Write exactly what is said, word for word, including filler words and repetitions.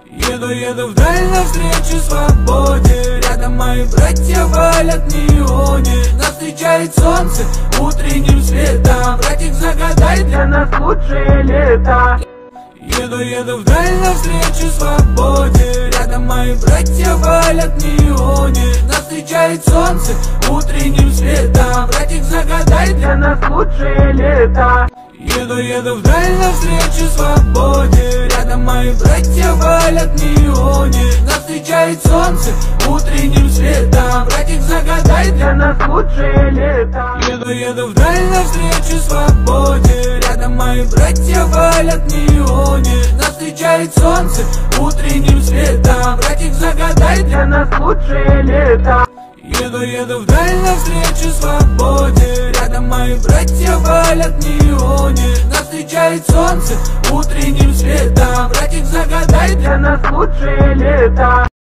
Еду, еду вдаль навстречу свободе. Рядом мои братья валят в неоне. Нас встречает солнце утренним светом. Братик, загадай для нас лучшее лето. Еду, еду вдаль навстречу свободе. Рядом мои братья валят в неоне. Нас встречает солнце утренним светом. Братик, загадай для нас лучшее лето. Еду, еду вдаль навстречу свободе. Рядом мои братья валят в неоне. Нас встречает солнце утренним светом. Братик, загадай для нас лучшее лето. Еду, еду вдаль навстречу свободе. Рядом мои братья валят в неоне. Нас встречает солнце утренним светом. Братик, загадай для нас лучшее лето. Еду, еду вдаль навстречу свободе. Рядом мои братья валят в неоне. Нас встречает солнце утренним светом. Братик, загадай для нас лучшее лето.